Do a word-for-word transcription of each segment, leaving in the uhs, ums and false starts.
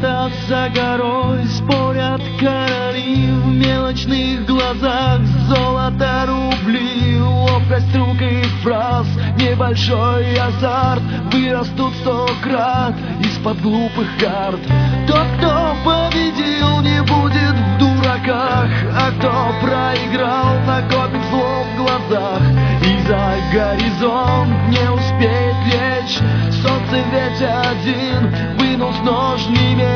Где-то за горой спорят короли, в мелочных глазах золото рубли, ловкость рук и фраз, небольшой азарт вырастут сто крат из-под глупых карт. Тот, кто победил, не будет в дураках, а кто проиграл, накопит зло в глазах. И за горизонт не успеет лечь, солнце ведь один вынул с ножни меч.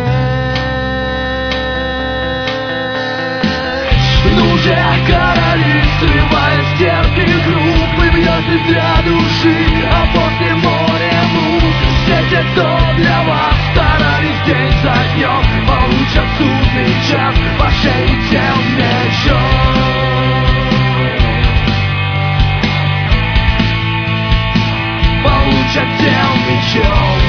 Ну же, короли, срывая стенки групп, вы бьете для души, а после моря мук. Все те, кто для вас старались день за днем, получат судный час по шее тем мечом. Получат тем мечом.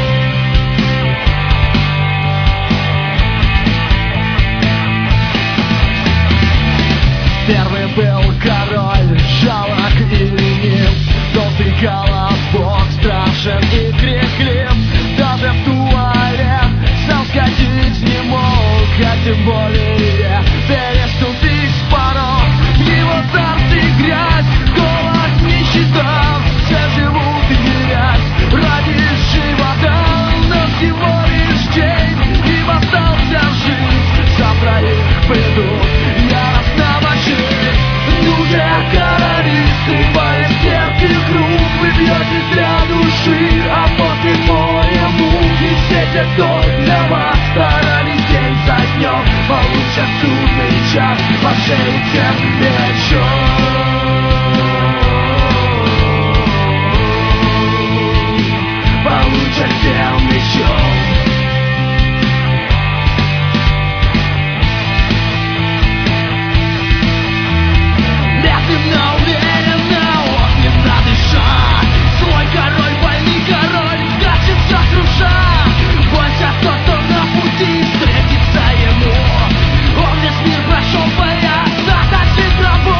Первый был король, жалок и ленив, толстый колобок, страшен и криклив. Даже в туалет сам сходить не мог, а тем более переступить порог. В его царстве грязь, голод, нищета, все живут и грязь ради живота. Но всего лишь день, им остался жить, завтра их придут яростно мочить. Ну же, короли, срывая стенки круг, вы бьетесь для души, а после моря мук. И все те, кто для вас старались день за днем, получат судный час по шее тем мечом. Получат тем мечом. Медленно, уверенно, огненно дыша, свой король, больный король, скачет сокруша. Бойся, тот, кто на пути встретится ему, он весь мир прошел, боя, заточит рабов.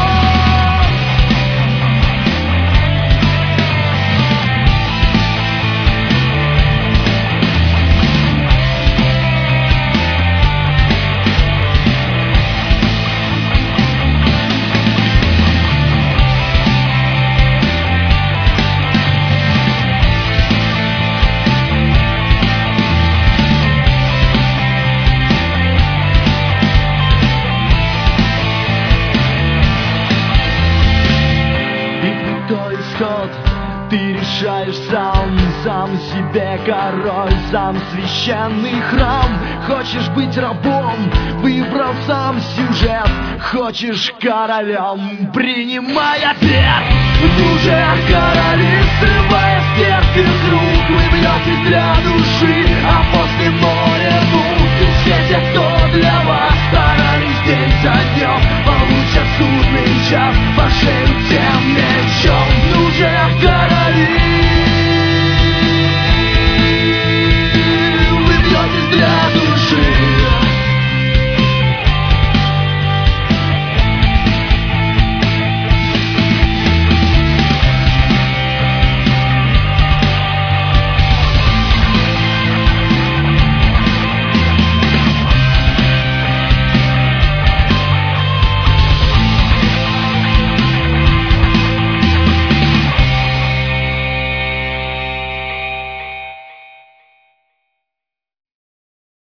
Ты решаешь сам, сам себе король, сам священный храм. Хочешь быть рабом, выбрал сам сюжет, хочешь королем, принимай ответ. Ну же, короли, срывая стенки круг, вы бьете для души,